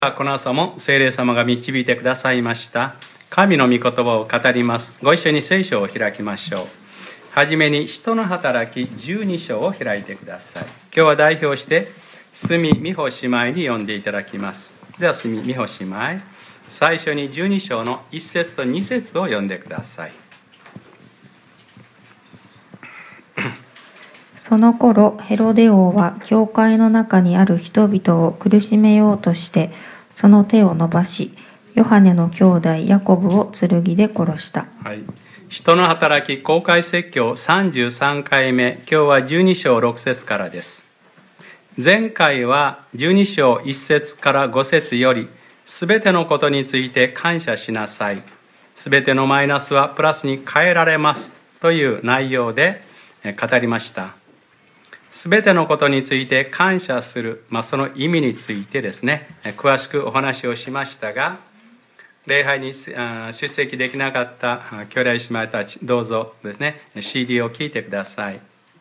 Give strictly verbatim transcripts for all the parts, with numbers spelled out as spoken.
この朝も聖霊様が導いてくださいました神の御言葉を語ります。ご一緒に聖書を開きましょう。はじめに使徒の働きじゅうに章を開いてください。今日は代表して角美穂姉妹に読んでいただきます。では角美穂姉妹、最初にじゅうに章のいち節とに節を読んでください。 その頃ヘロデ王は教会の中にある人々を苦しめようとしてその手を伸ばし、ヨハネの兄弟ヤコブを剣で殺した。 はい、使徒の働き公開説教さんじゅうさんかいめ、今日はじゅうに章ろく節からです。前回はじゅうに章いち節からご節より、すべてのことについて感謝しなさい、すべてのマイナスはプラスに変えられますという内容で語りました。すべてのことについて感謝する、まあ、その意味についてですね、詳しくお話をしましたが、礼拝に出席できなかった兄弟姉妹たち、どうぞですね シーディー を聞いてください。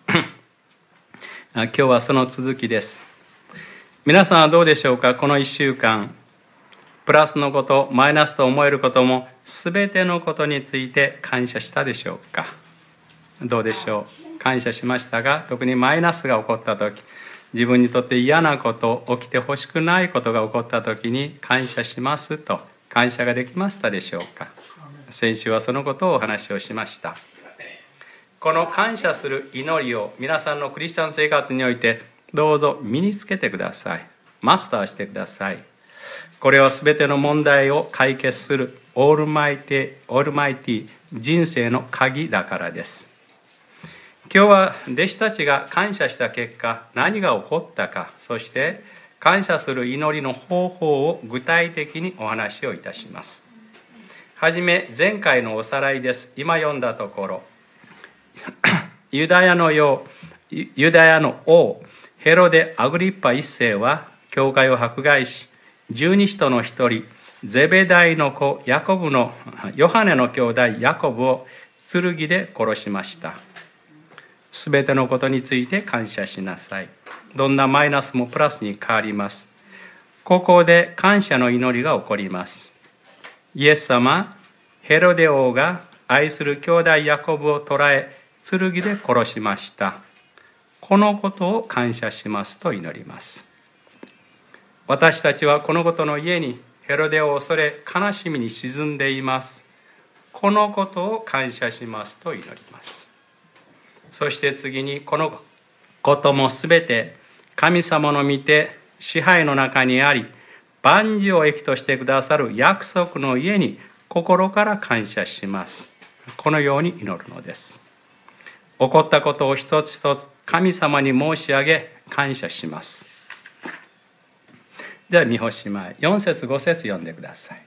今日はその続きです。皆さんはどうでしょうか。このいっしゅうかん、プラスのこと、マイナスと思えることもすべてのことについて感謝したでしょうか。どうでしょう。感謝しましたが、特にマイナスが起こったとき、自分にとって嫌なこと、起きてほしくないことが起こったときに感謝しますと感謝ができましたでしょうか。先週はそのことをお話をしました。この感謝する祈りを皆さんのクリスチャン生活においてどうぞ身につけてください。マスターしてください。これはすべての問題を解決するオールマイティ、オールマイティ人生の鍵だからです。今日は弟子たちが感謝した結果、何が起こったか、そして感謝する祈りの方法を具体的にお話をいたします。はじめ、前回のおさらいです。今読んだところ、ユダヤの王、ユダヤの王ヘロデ・アグリッパ一世は教会を迫害し、十二使徒の一人ゼベダイの子ヤコブのヨハネの兄弟ヤコブを剣で殺しました。すべてのことについて感謝しなさい。どんなマイナスもプラスに変わります。ここで感謝の祈りが起こります。イエス様、ヘロデ王が愛する兄弟ヤコブを捕らえ、剣で殺しました。このことを感謝しますと祈ります。私たちはこのことの家にヘロデを恐れ悲しみに沈んでいます。このことを感謝しますと祈ります。そして次に、このこともすべて神様の御手支配の中にあり、万事を益としてくださる約束の家に心から感謝します。このように祈るのです。起こったことを一つ一つ神様に申し上げ感謝します。では美穂姉妹、よん節ご節読んでください。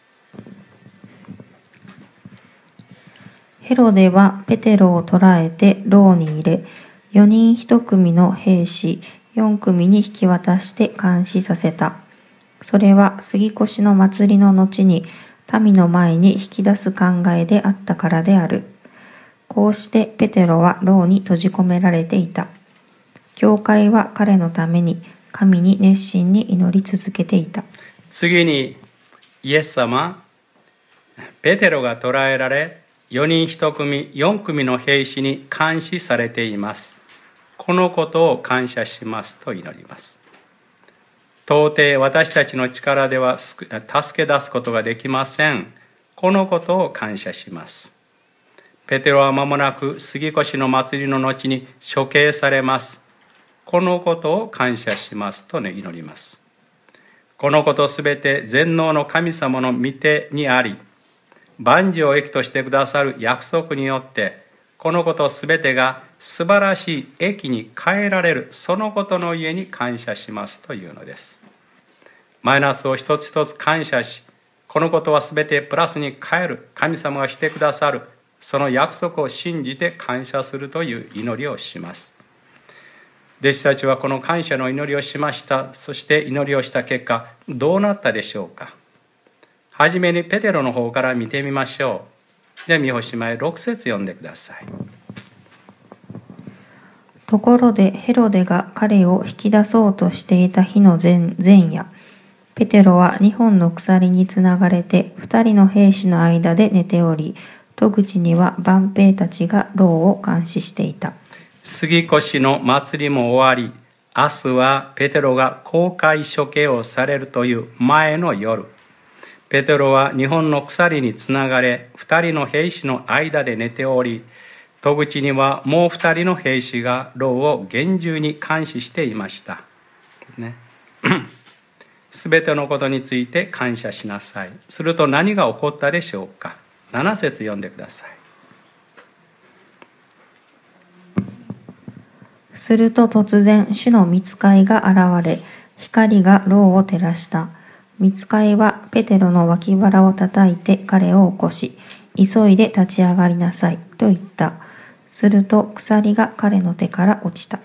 ヘロデはペテロを捕らえて牢に入れ、よにんひと組の兵士よん組に引き渡して監視させた。それは杉越の祭りの後に民の前に引き出す考えであったからである。こうしてペテロは牢に閉じ込められていた。教会は彼のために神に熱心に祈り続けていた。 次に、イエス様、ペテロが捕らえられ、よにんひと組、よん組の兵士に監視されています。このことを感謝しますと祈ります。到底私たちの力では助け出すことができません。このことを感謝します。ペテロは間もなく杉越の祭りの後に処刑されます。このことを感謝しますと、ね、祈ります。このことすべて全能の神様の御手にあり、万事を益としてくださる約束によって、このことすべてが素晴らしい益に変えられる、そのことの家に感謝しますというのです。マイナスを一つ一つ感謝し、このことはすべてプラスに変える、神様がしてくださる、その約束を信じて感謝するという祈りをします。弟子たちはこの感謝の祈りをしました。そして祈りをした結果、どうなったでしょうか。はじめにペテロの方から見てみましょう。では美穂姉妹、ろく節読んでください。 ところでヘロデが彼を引き出そうとしていた日の 前, 前夜、 ペテロはにほんの鎖につながれて二人の兵士の間で寝ており、戸口には番兵たちが牢を監視していた。 杉越の祭りも終わり、明日はペテロが公開処刑をされるという前の夜、ペテロはにほんの鎖につながれ、二人の兵士の間で寝ており、戸口にはもう二人の兵士が牢を厳重に監視していました。ね。すべてのことについて感謝しなさい。すると何が起こったでしょうか。なな節読んでください。 すると突然、主の御使いが現れ、光が牢を照らした。御使いはペテロの脇腹を叩いて彼を起こし、急いで立ち上がりなさいと言った。すると鎖が彼の手から落ちた。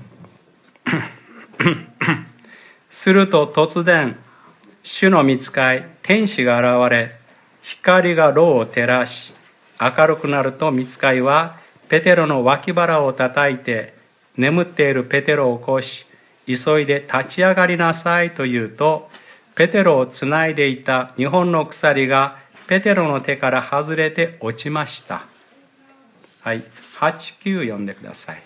すると突然、主の御使い、天使が現れ、光が牢を照らし、明るくなると御使いはペテロの脇腹を叩いて、眠っているペテロを起こし、急いで立ち上がりなさいと言うと、ペテロをつないでいたにほんの鎖がペテロの手から外れて落ちました。はい、はち、きゅう読んでください。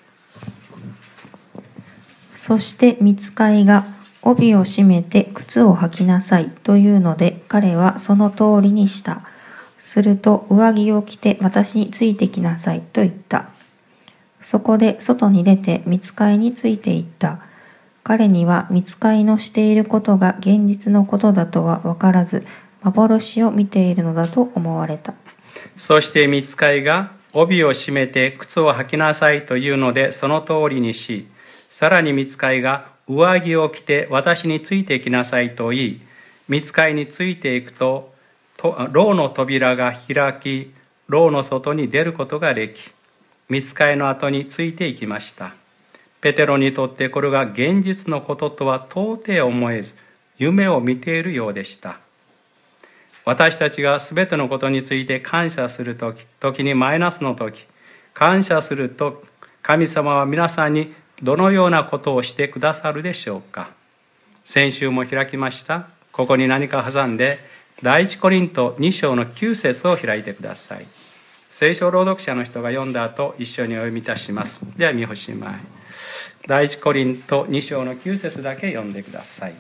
そして御使いが、帯を締めて靴を履きなさいというので、彼はその通りにした。すると上着を着て私についてきなさいと言った。そこで外に出て御使いについていった。彼には御使いのしていることが現実のことだとは分からず、幻を見ているのだと思われた。 そして御使いが帯を締めて靴を履きなさいというのでその通りにし、さらに御使いが上着を着て私についてきなさいと言い、御使いについていくと、牢の扉が開き、牢の外に出ることができ、御使いの後についていきました。ペテロにとってこれが現実のこととは到底思えず、夢を見ているようでした。私たちがすべてのことについて感謝するとき、時にマイナスのとき、感謝すると神様は皆さんにどのようなことをしてくださるでしょうか。先週も開きました。ここに何か挟んで、第一コリントに章のきゅう節を開いてください。聖書朗読者の人が読んだ後、一緒にお読みいたします。では見おしまい。第一コリントに章のきゅう節だけ読んでください。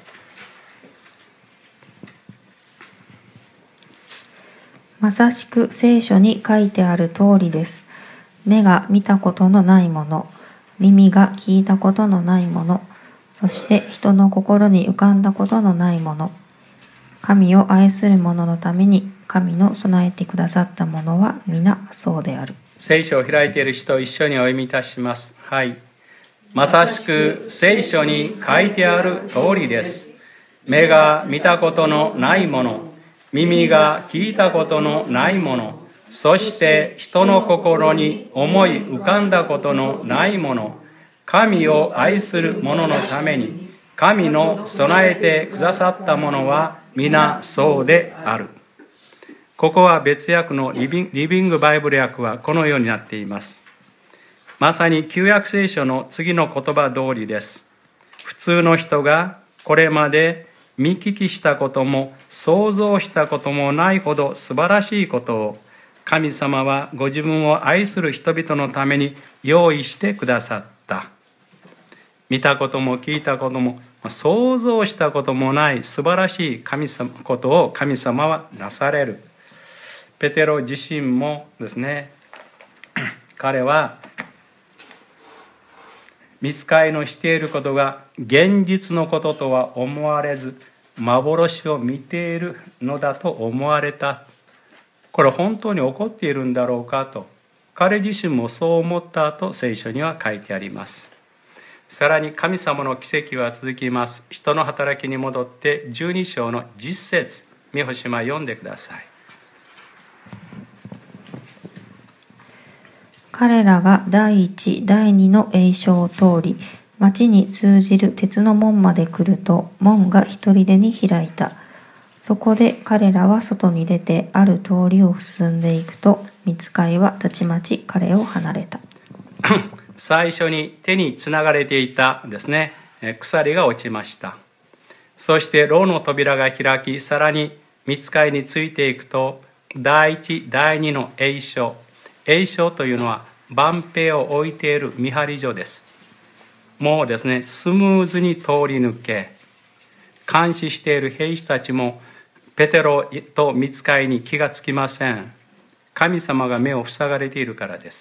まさしく聖書に書いてある通りです。目が見たことのないもの、耳が聞いたことのないもの、そして人の心に浮かんだことのないもの。神を愛する者のために神の備えてくださったものは皆そうである。 聖書を開いている人、一緒にお読みいたします。はい。まさしく聖書に書いてある通りです。目が見たことのないもの、耳が聞いたことのないもの、そして人の心に思い浮かんだことのないもの、神を愛する者のために神の備えてくださったものは皆そうである。ここは別訳のリビン、リビングバイブル訳はこのようになっています。まさに旧約聖書の次の言葉通りです。普通の人がこれまで見聞きしたことも想像したこともないほど素晴らしいことを神様はご自分を愛する人々のために用意してくださった。見たことも聞いたことも想像したこともない素晴らしい神様ことを神様はなされる。ペテロ自身もですね、彼は御使いのしていることが現実のこととは思われず、幻を見ているのだと思われた。これ本当に起こっているんだろうかと、彼自身もそう思ったと聖書には書いてあります。さらに神様の奇跡は続きます。人の働きに戻ってじゅうに章のじゅっ節、三星島読んでください。 彼らが第一、第二の詠唱を通り、町に通じる鉄の門まで来ると、門が一人でに開いた。そこで彼らは外に出てある通りを進んでいくと、御使いはたちまち彼を離れた。 最初に手につながれていたですね、鎖が落ちました。 そして牢の扉が開き、さらに御使いについていくと、第一、第二の栄所。栄所というのは万兵を置いている見張り所です。もうですね、スムーズに通り抜け、監視している兵士たちもペテロと御使いに気がつきません。神様が目を塞がれているからです。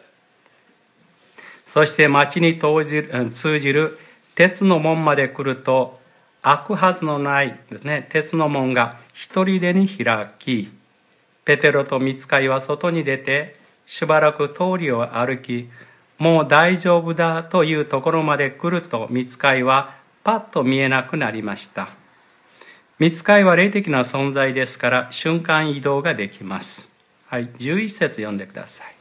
そして町に通じる鉄の門まで来ると、開くはずのないですね、鉄の門が一人でに開き、ペテロと御使いは外に出て、しばらく通りを歩き、もう大丈夫だというところまで来ると、御使いはパッと見えなくなりました。御使いは霊的な存在ですから、瞬間移動ができます。はい、じゅういち節読んでください。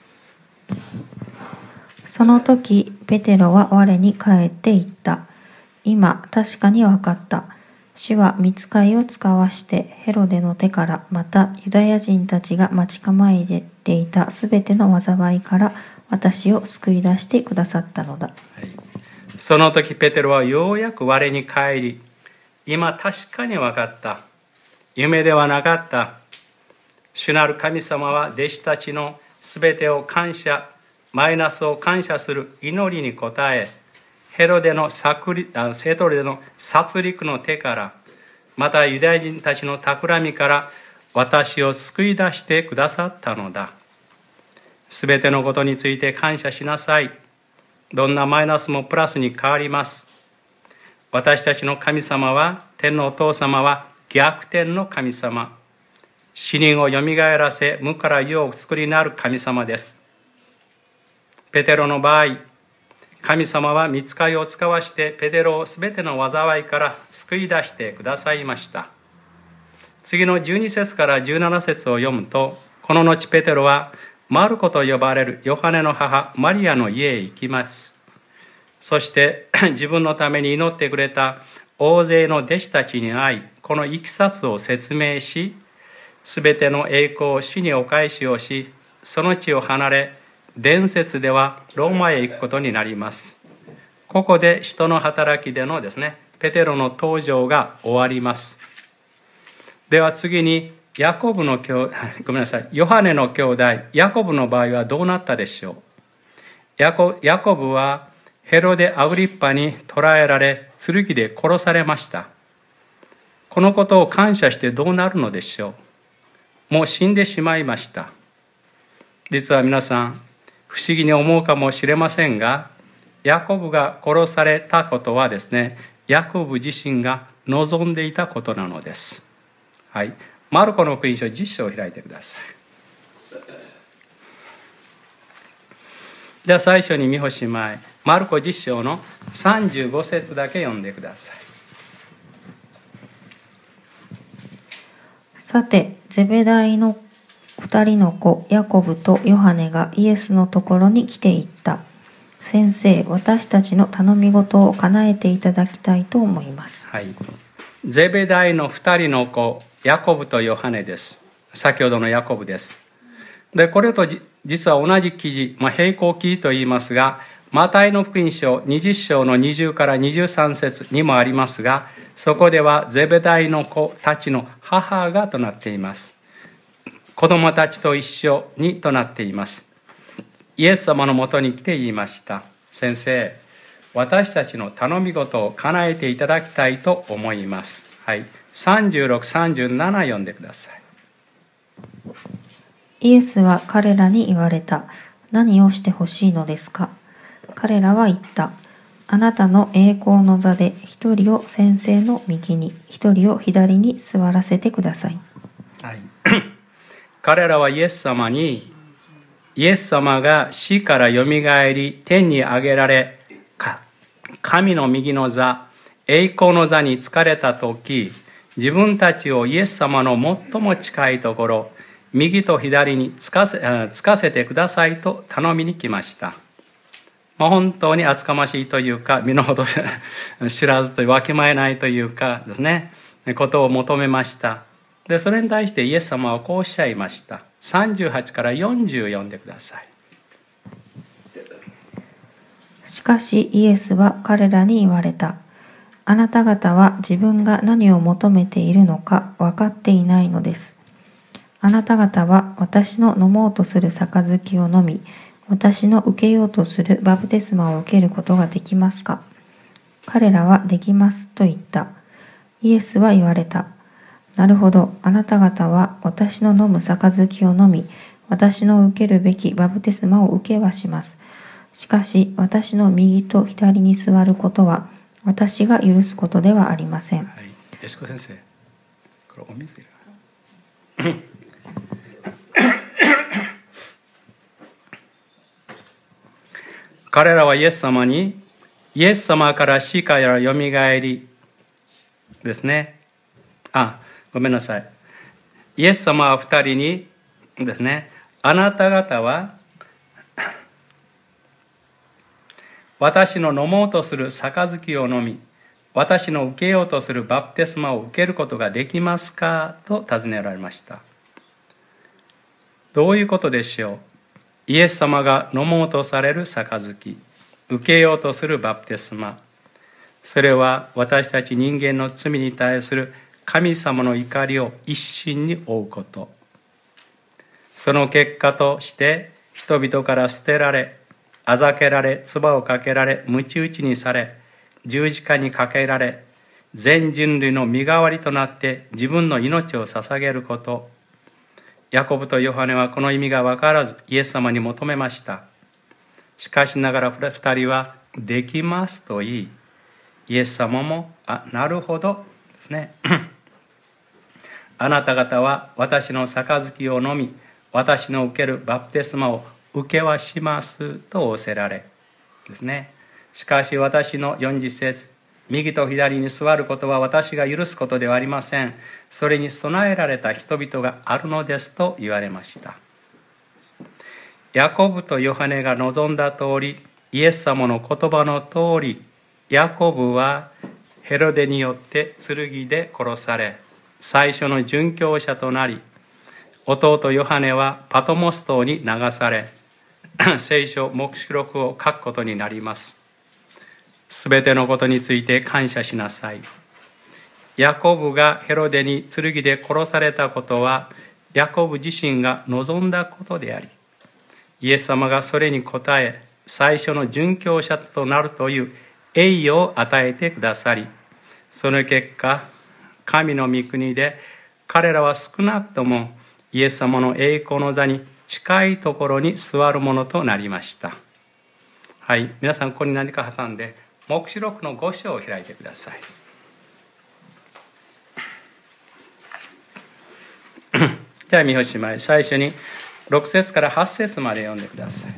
その時、ペテロは我に返って言った。今、確かに分かった。主は御使いを使わしてヘロデの手から、またユダヤ人たちが待ち構えていたすべての災いから私を救い出してくださったのだ。はい、 その時ペテロはようやく我に返り、今確かに分かった。夢ではなかった。主なる神様は弟子たちのすべてを感謝、マイナスを感謝する祈りに応え、ヘロデの殺戮の手から、またユダヤ人たちの企みから私を救い出してくださったのだ。すべてのことについて感謝しなさい。どんなマイナスもプラスに変わります。私たちの神様は、天のお父様は逆転の神様。死人をよみがえらせ、無から有を作りなる神様です。ペテロの場合、神様は御使いを使わしてペテロをすべての災いから救い出してくださいました。次のじゅうに節からじゅうなな節を読むと、この後ペテロはマルコと呼ばれるヨハネの母マリアの家へ行きます。そして自分のために祈ってくれた大勢の弟子たちに会い、このいきさつを説明し、すべての栄光を主にお返しをし、その地を離れ、伝説ではローマへ行くことになります。ここで使徒の働きでのですね、ペテロの登場が終わります。では次に、ヤコブの兄弟、ごめんなさい、ヨハネの兄弟、ヤコブの場合はどうなったでしょう。ヤコ、ヤコブはヘロデ・アグリッパに捕らえられ、剣で殺されました。このことを感謝してどうなるのでしょう。もう死んでしまいました。実は皆さん、不思議に思うかもしれませんが、ヤコブが殺されたことはですね、ヤコブ自身が望んでいたことなのです。はい。マルコの福音書じゅっ章を開いてください。では最初に見干し前、マルコじゅっ章のさんじゅうご節だけ読んでください。 さて、ゼベダイの二人の子ヤコブとヨハネがイエスのところに来ていった。先生、私たちの頼み事を叶えていただきたいと思います。 はい。ゼベダイの二人の子ヤコブとヨハネです。先ほどのヤコブです。で、これと実は同じ記事、まあ、並行記事と言いますが、マタイの福音書にじゅっ章のにじゅうからにじゅうさん節にもありますが、そこではゼベダイの子たちの母がとなっています。子供たちと一緒にとなっています。イエス様のもとに来て言いました。先生、私たちの頼み事を叶えていただきたいと思います。はい。さんじゅうろく、さんじゅうなな読んでください。 イエスは彼らに言われた。何をしてほしいのですか。彼らは言った。あなたの栄光の座で一人を先生の右に、一人を左に座らせてください。 はい。彼らはイエス様に、イエス様が死からよみがえり、天に上げられ、神の右の座、栄光の座に就かれたとき、自分たちをイエス様の最も近いところ、右と左につかせ、つかせてくださいと頼みに来ました。まあ、本当に厚かましいというか、身の程知らずというわきまえないというかですね、ことを求めました。で、それに対してイエス様はこうおっしゃいました。さんじゅうはちからよんじゅう読んでください。 しかしイエスは彼らに言われた。 あなた方は自分が何を求めているのか分かっていないのです。あなた方は私の飲もうとする杯を飲み、私の受けようとするバプテスマを受けることができますか？彼らはできますと言った。イエスは言われた。なるほど、あなた方は私の飲む杯を飲み、私の受けるべきバプテスマを受けはします。しかし、私の右と左に座ることは、私が許すことではありません。 はい、よしこ先生、これお水いる彼らはイエス様に、イエス様から死からよみがえりですね。あ、ごめんなさい。イエス様は二人にですね、あなた方は私の飲もうとする杯を飲み、私の受けようとするバプテスマを受けることができますかと尋ねられました。どういうことでしょう。イエス様が飲もうとされる杯、受けようとするバプテスマ、それは私たち人間の罪に対する神様の怒りを一身に負うこと。その結果として人々から捨てられ、あざけられ、唾をかけられ、鞭打ちにされ、十字架にかけられ、全人類の身代わりとなって自分の命を捧げること。ヤコブとヨハネはこの意味が分からずイエス様に求めました。しかしながら二人はできますと言い、イエス様も、あ、なるほどですね。あなた方は私の杯を飲み、私の受けるバプテスマを受けはしますと仰せられですね。しかし私のよんじゅっ節、右と左に座ることは私が許すことではありません。それに備えられた人々があるのですと言われました。ヤコブとヨハネが望んだ通り、イエス様の言葉の通り、ヤコブはヘロデによって剣で殺され、最初の殉教者となり、弟ヨハネはパトモス島に流され、聖書黙示録を書くことになります。すべてのことについて感謝しなさい。ヤコブがヘロデに剣で殺されたことは、ヤコブ自身が望んだことであり、イエス様がそれに応え、最初の殉教者となるという栄誉を与えてくださり、その結果、神の御国で彼らは少なくともイエス様の栄光の座に近いところに座るものとなりました。はい、皆さんここに何か挟んで、黙示録のご章を開いてください。じゃあ見おしまい、最初にろく節からはち節まで読んでください。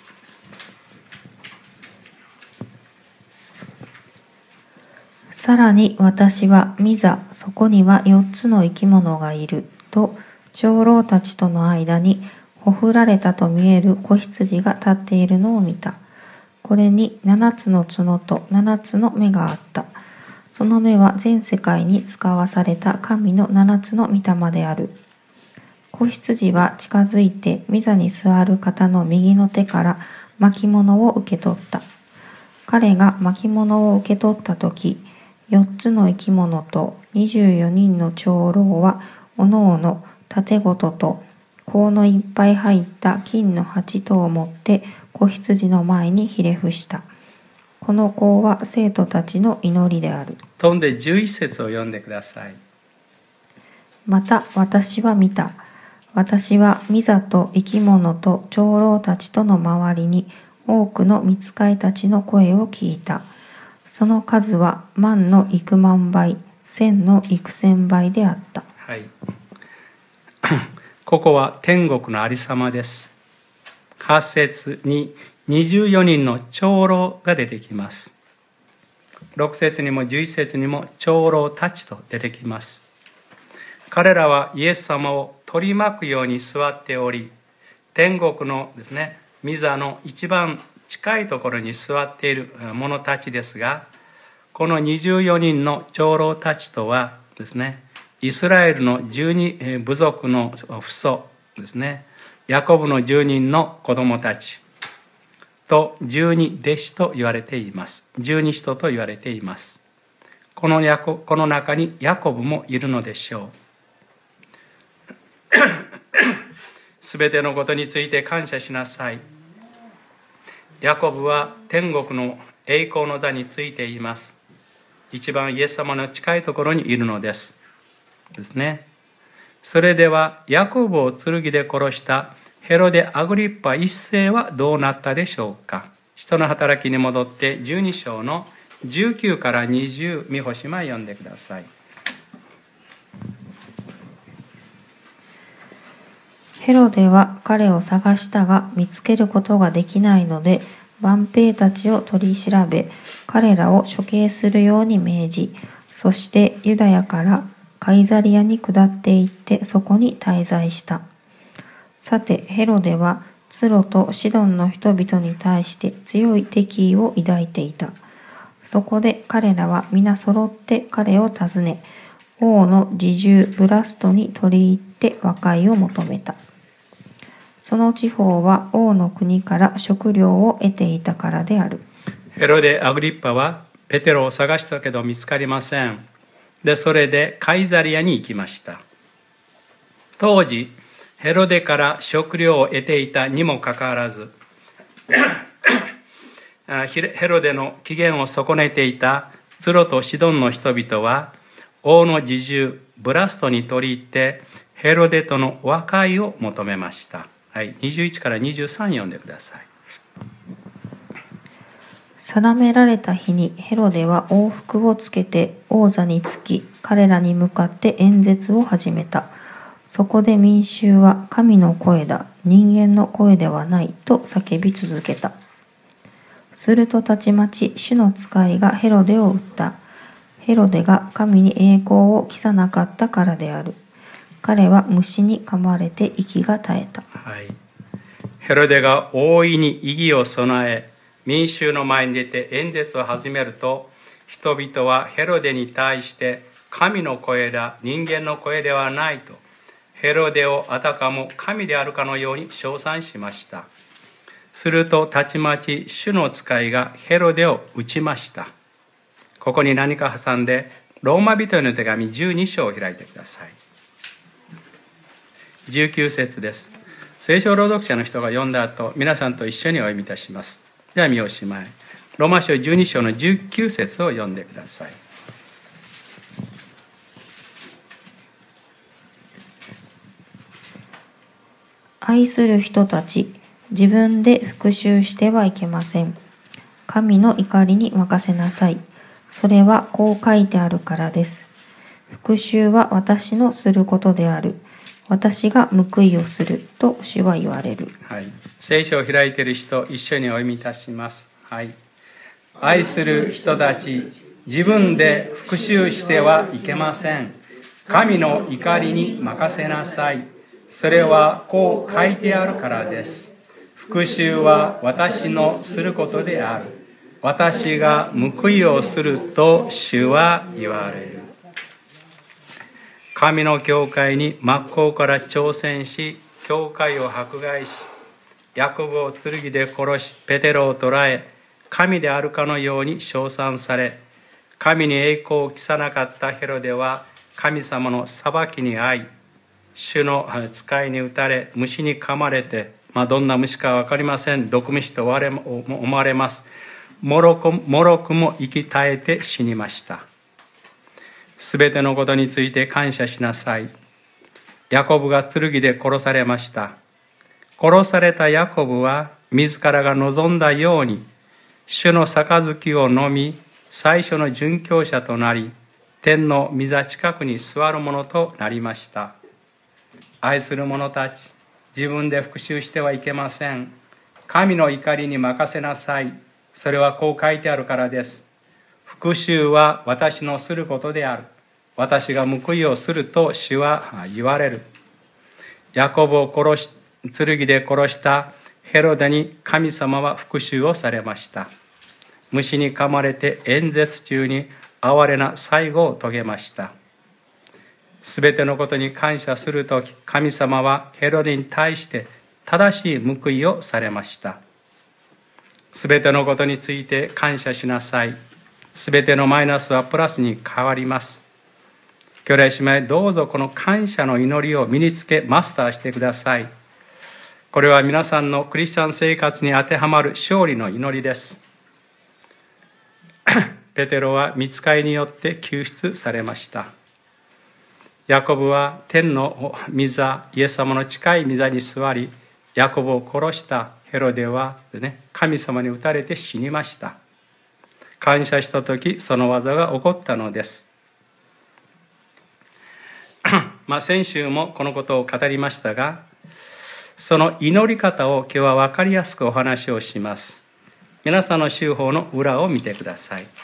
さらに私は見ざ、そこにはよっつの生き物がいると、長老たちとの間にほふられたと見える子羊が立っているのを見た。これに七つの角と七つの目があった。その目は全世界に使わされた神の七つの御霊である。子羊は近づいて御座に座る方の右の手から巻物を受け取った。彼が巻物を受け取ったとき、四つの生き物と二十四人の長老はおのおの盾ごとと香のいっぱい入った金の鉢とを持って子羊の前にひれ伏した。この香は生徒たちの祈りである。 飛んでじゅういち節を読んでください。 また私は見た。私は御座と生き物と長老たちとの周りに多くの御使いたちの声を聞いた。その数は万の幾万倍、千の幾千倍であった。 はい。ここは天国のありさまです。はち節ににじゅうよにんの長老が出てきます。ろく節にもじゅういち節にも長老たちと出てきます。彼らはイエス様を取り巻くように座っており、天国のですね、御座の一番近いところに座っている者たちですが、このにじゅうよにんの長老たちとはですね、イスラエルのじゅうに部族の父祖ですね、ヤコブのじゅうにんの子供たちとじゅうに弟子と言われています。十二使徒と言われています。 このヤコこの中にヤコブもいるのでしょう。すべてのことについて感謝しなさい。ヤコブは天国の栄光の座についています。一番イエス様の近いところにいるのです。ですね。それではヤコブを剣で殺したヘロデ・アグリッパ一世はどうなったでしょうか。使徒の働きに戻ってじゅうに章のじゅうきゅうからにじゅう、見星間読んでください。 ヘロデは彼を探したが見つけることができないので、万兵たちを取り調べ、彼らを処刑するように命じ、そしてユダヤからカイザリアに下って行ってそこに滞在した。さてヘロデはツロとシドンの人々に対して強い敵意を抱いていた。そこで彼らは皆揃って彼を訪ね、王の侍従ブラストに取り入って和解を求めた。その地方は王の国から食料を得ていたからである。 ヘロデ・アグリッパはペテロを探したけど見つかりません。で、それでカイザリアに行きました。当時、ヘロデから食料を得ていたにもかかわらず、ヘロデの機嫌を損ねていたツロとシドンの人々は、王の侍従ブラストに取り入ってヘロデとの和解を求めました。はい、にじゅういちからにじゅうさん読んでください。 定められた日にヘロデは王服をつけて王座につき、彼らに向かって演説を始めた。そこで民衆は神の声だ、人間の声ではないと叫び続けた。するとたちまち主の使いがヘロデを撃った。ヘロデが神に栄光を期さなかったからである。彼は虫に噛まれて息が絶えた。 はい、ヘロデが大いに異議を備え、民衆の前に出て演説を始めると、人々はヘロデに対して神の声だ、人間の声ではないと、ヘロデをあたかも神であるかのように称賛しました。するとたちまち主の使いがヘロデを撃ちました。ここに何か挟んでローマ人への手紙じゅうに章を開いてください。じゅうきゅう節です。聖書朗読者の人が読んだ後、皆さんと一緒にお読みいたします。では見おしまい。ローマ書じゅうに章のじゅうきゅう節を読んでください。 愛する人たち、自分で復讐してはいけません。神の怒りに任せなさい。それはこう書いてあるからです。復讐は私のすることである。私が報いをすると主は言われる。 はい、聖書を開いている人、一緒にお読みいたします。はい、愛する人たち、自分で復讐してはいけません。神の怒りに任せなさい。それはこう書いてあるからです。復讐は私のすることである。私が報いをすると主は言われる。神の教会に真っ向から挑戦し、教会を迫害し、ヤコブを剣で殺し、ペテロを捕らえ、神であるかのように称賛され、神に栄光を期さなかったヘロデは、神様の裁きに遭い、主の使いに打たれ、虫に噛まれて、まあ、どんな虫か分かりません。毒虫と思われます。もろくもろくも生き絶えて死にました。すべてのことについて感謝しなさい。ヤコブが剣で殺されました。殺されたヤコブは自らが望んだように主の杯を飲み、最初の殉教者となり、天の御座近くに座る者となりました。愛する者たち、自分で復讐してはいけません。神の怒りに任せなさい。それはこう書いてあるからです。復讐は私のすることである。私が報いをすると主は言われる。ヤコブを殺し、剣で殺したヘロデに神様は復讐をされました。虫に噛まれて演説中に哀れな最後を遂げました。すべてのことに感謝するとき、神様はヘロデに対して正しい報いをされました。すべてのことについて感謝しなさい。 すべてのマイナスはプラスに変わります。兄弟姉妹、どうぞこの感謝の祈りを身につけマスターしてください。これは皆さんのクリスチャン生活に当てはまる勝利の祈りです。ペテロは御使いによって救出されました。ヤコブは天の御座、イエス様の近い御座に座り、ヤコブを殺したヘロデは、ね、神様に撃たれて死にました。感謝したとき、その技が起こったのです。まあ先週もこのことを語りましたが、その祈り方を今日は分かりやすくお話をします。皆さんの週報の裏を見てください。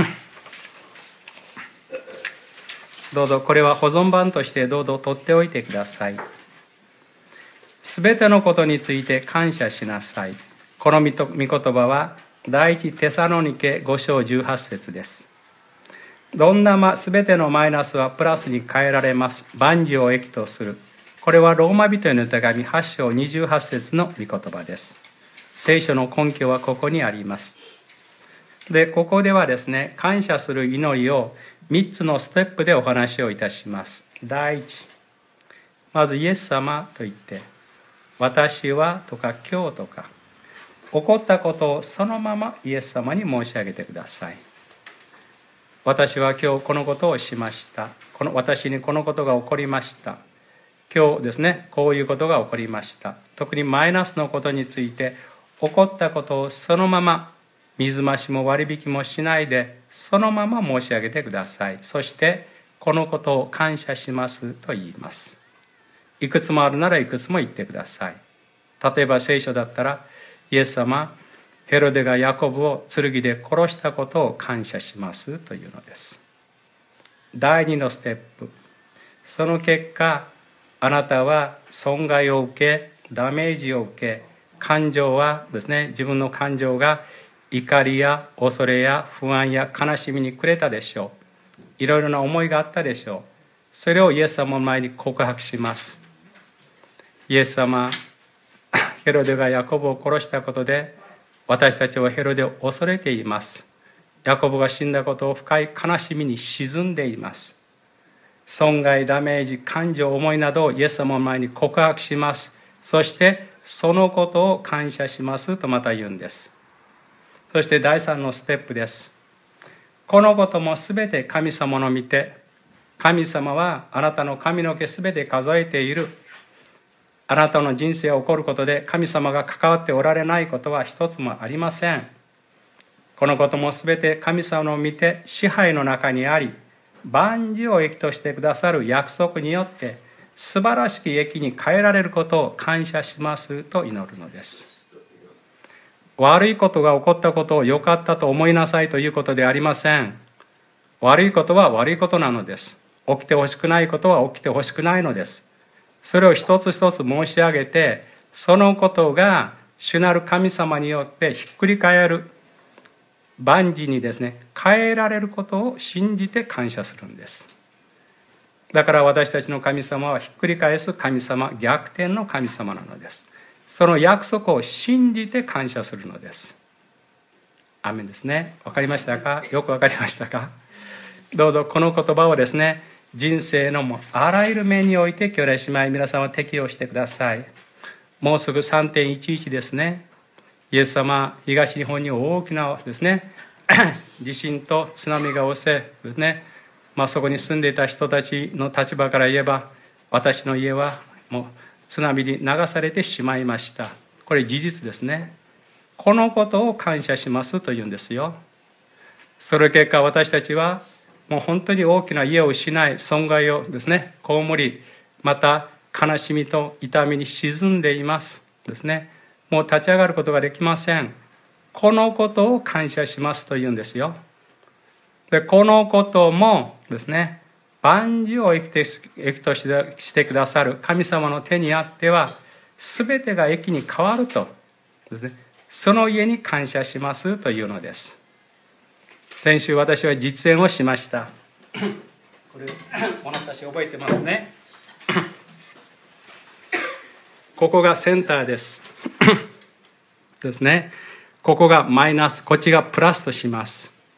どうぞこれは保存版としてどうぞ取っておいてください。すべてのことについて感謝しなさい。この御言葉は第一テサロニケご章じゅうはち節です。どんなすべてのマイナスはプラスに変えられます。万事を益とする。これはローマ人への手紙はち章にじゅうはち節の御言葉です。聖書の根拠はここにあります。で、ここではですね、感謝する祈りをみっつのステップでお話をいたします。第一、まずイエス様と言って、私はとか今日とか、起こったことをそのままイエス様に申し上げてください。私は今日このことをしました。この私にこのことが起こりました。今日ですね、こういうことが起こりました。特にマイナスのことについて、起こったことをそのまま水増しも割引もしないでそのまま申し上げてください。そしてこのことを感謝しますと言います。いくつもあるならいくつも言ってください。例えば聖書だったら、イエス様、ヘロデがヤコブを剣で殺したことを感謝しますというのです。第二のステップ、その結果あなたは損害を受け、ダメージを受け、感情はですね、自分の感情が怒りや恐れや不安や悲しみに暮れたでしょう。いろいろな思いがあったでしょう。それをイエス様の前に告白します。イエス様、ヘロデがヤコブを殺したことで私たちはヘロデを恐れています。ヤコブが死んだことを深い悲しみに沈んでいます。損害、ダメージ、感情、思いなどをイエス様の前に告白します。そしてそのことを感謝しますとまた言うんです。そして第三のステップです。このこともすべて神様の見て、神様はあなたの髪の毛すべて数えている。あなたの人生が起こることで神様が関わっておられないことは一つもありません。このこともすべて神様の見て支配の中にあり、万事を益としてくださる約束によって素晴らしき益に変えられることを感謝しますと祈るのです。悪いことが起こったことを良かったと思いなさいということでありません。悪いことは悪いことなのです。起きてほしくないことは起きてほしくないのです。それを一つ一つ申し上げて、そのことが主なる神様によってひっくり返る、万事にですね、変えられることを信じて感謝するんです。だから私たちの神様はひっくり返す神様、逆転の神様なのです。その約束を信じて感謝するのです。アーメンですね。わかりましたか？よくわかりましたか？どうぞこの言葉をですね、人生のもうあらゆる面において兄弟姉妹皆さんは適用してください。もうすぐ さんてんいちいち ですね。イエス様、東日本に大きなですね地震と津波が押せですね、まあ、そこに住んでいた人たちの立場から言えば、私の家はもう津波に流されてしまいました。これ事実ですね。このことを感謝しますと言うんですよ。その結果私たちはもう本当に大きな家を失い、損害をですね被り、また悲しみと痛みに沈んでいますですね。もう立ち上がることができません。このことを感謝しますと言うんですよ。でこのこともですね、万事を益としてくださる神様の手にあっては全てが益に変わるとですね、その家に感謝しますというのです。先週私は実演をしました。これおなたち覚えてますね。ここがセンターですですね。ここがマイナス、こっちがプラスとします。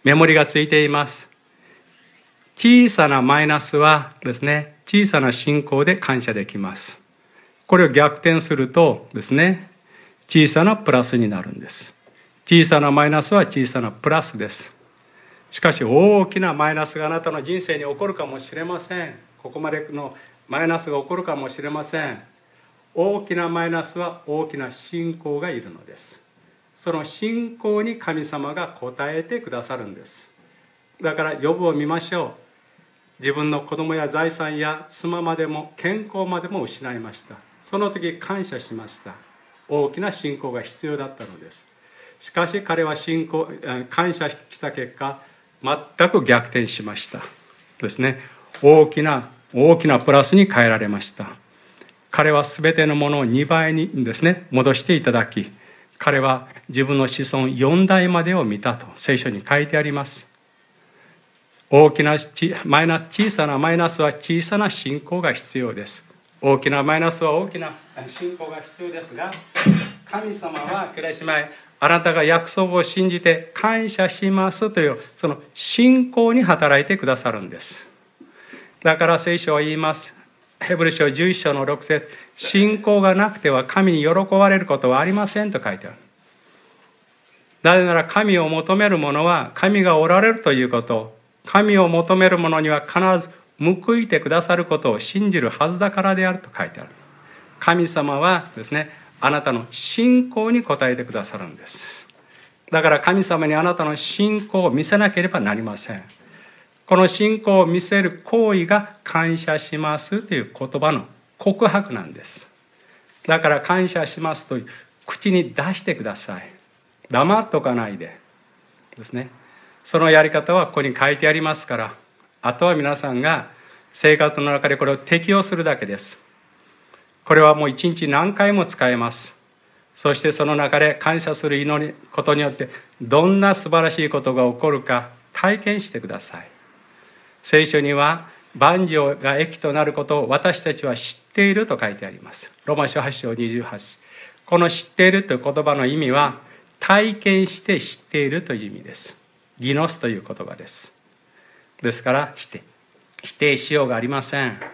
メモリがついています。小さなマイナスはですね、小さな信仰で感謝できます。これを逆転するとですね、小さなプラスになるんです。小さなマイナスは小さなプラスです。しかし大きなマイナスがあなたの人生に起こるかもしれません。ここまでのマイナスが起こるかもしれません。大きなマイナスは大きな信仰がいるのです。その信仰に神様が応えてくださるんです。だからヨブを見ましょう。自分の子供や財産や妻までも健康までも失いました。その時感謝しました。大きな信仰が必要だったのです。しかし彼は信仰感謝した結果、全く逆転しましたですね。大きな大きなプラスに変えられました。彼は全てのものをにばいにですね戻していただき、彼は自分の子孫よん代までを見たと聖書に書いてあります。大きなマイナス小さなマイナスは小さな信仰が必要です。大きなマイナスは大きな信仰が必要ですが、神様は兄弟姉妹、あなたが約束を信じて感謝しますというその信仰に働いてくださるんです。だから聖書は言います。ヘブル書じゅういち章のろく節、信仰がなくては神に喜ばれることはありませんと書いてある。なぜなら神を求める者は神がおられるということ、神を求める者には必ず報いてくださることを信じるはずだからであると書いてある。神様はですね、あなたの信仰に応えてくださるんです。だから神様にあなたの信仰を見せなければなりません。この信仰を見せる行為が感謝しますという言葉の告白なんです。だから感謝しますという口に出してください。黙っとかないでですね。そのやり方はここに書いてありますから、あとは皆さんが生活の中でこれを適用するだけです。これはもう一日何回も使えます。そしてその中で感謝する祈りことによってどんな素晴らしいことが起こるか体験してください。聖書には万事が益となることを私たちは知っていると書いてあります。ローマ書はち章にじゅうはち。この知っているという言葉の意味は体験して知っているという意味です。ギノスという言葉です。ですから否定否定しようがありません。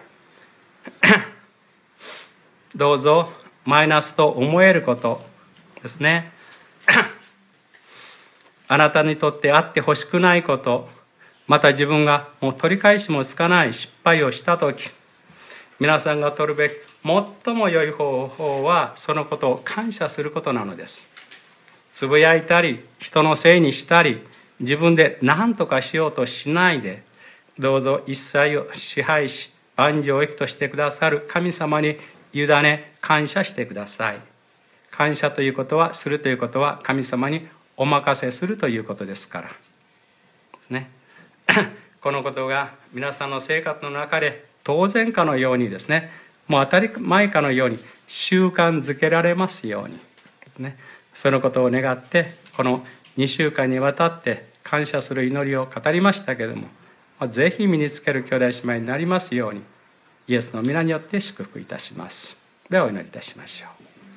どうぞマイナスと思えることですね。あなたにとってあってほしくないこと、また自分がもう取り返しもつかない失敗をしたとき、皆さんが取るべき最も良い方法はそのことを感謝することなのです。つぶやいたり人のせいにしたり自分で何とかしようとしないで、どうぞ一切を支配し万事を益としてくださる神様に委ね感謝してください。感謝ということは、するということは神様にお任せするということですからね。このことが皆さんの生活の中で当然かのようにですね、もう当たり前かのように習慣づけられますようにね、そのことを願ってこのにしゅうかんにわたって感謝する祈りを語りましたけれども、ぜひ身につける兄弟姉妹になりますようにイエスの皆によって祝福いたします。ではお祈りいたしましょ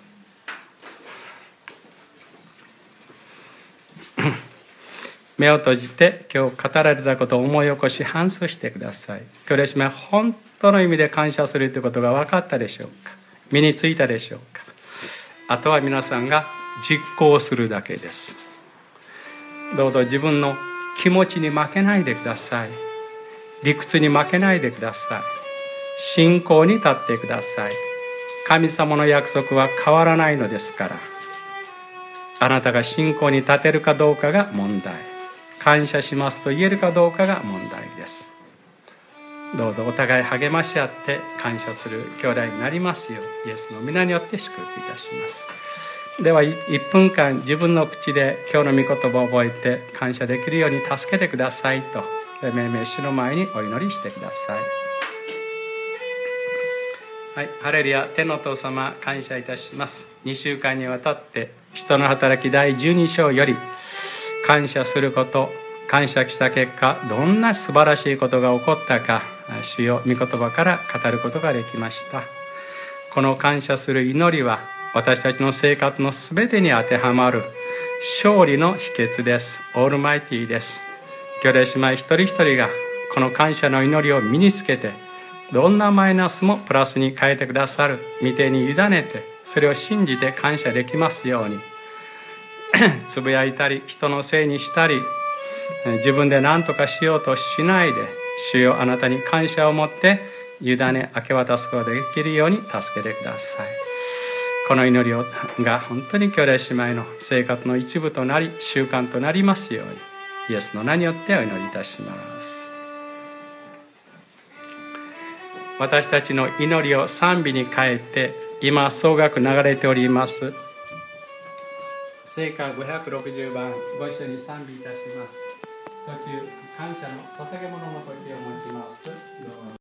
う。目を閉じて今日語られたことを思い起こし反芻してください。兄弟姉妹、本当の意味で感謝するということが分かったでしょうか。身についたでしょうか。あとは皆さんが実行するだけです。どうぞ自分の気持ちに負けないでください。理屈に負けないでください。信仰に立ってください。神様の約束は変わらないのですから、あなたが信仰に立てるかどうかが問題、感謝しますと言えるかどうかが問題です。どうぞお互い励まし合って感謝する兄弟になりますようイエスの皆によって祝福いたします。ではいっぷんかん自分の口で今日の御言葉を覚えて感謝できるように助けてくださいと命名主の前にお祈りしてください。はい、ハレルヤ。天のお父様、感謝いたします。にしゅうかんにわたって人の働きだいじゅうに章より感謝すること、感謝した結果どんな素晴らしいことが起こったか、主よ御言葉から語ることができました。この感謝する祈りは私たちの生活のすべてに当てはまる勝利の秘訣です。オールマイティーです。 兄弟姉妹一人一人がこの感謝の祈りを身につけて、どんなマイナスもプラスに変えてくださる御手に委ねて、それを信じて感謝できますように。つぶやいたり人のせいにしたり、自分で何とかしようとしないで、主よあなたに感謝を持って委ね明け渡すことができるように助けてください。この祈りをが本当に兄弟姉妹の生活の一部となり習慣となりますように、イエスの名によってお祈りいたします。私たちの祈りを賛美に変えて、今総額流れております聖歌ごひゃくろくじゅうばん、ご一緒に賛美いたします。途中感謝の捧げ物の時を持ちます。どうぞ。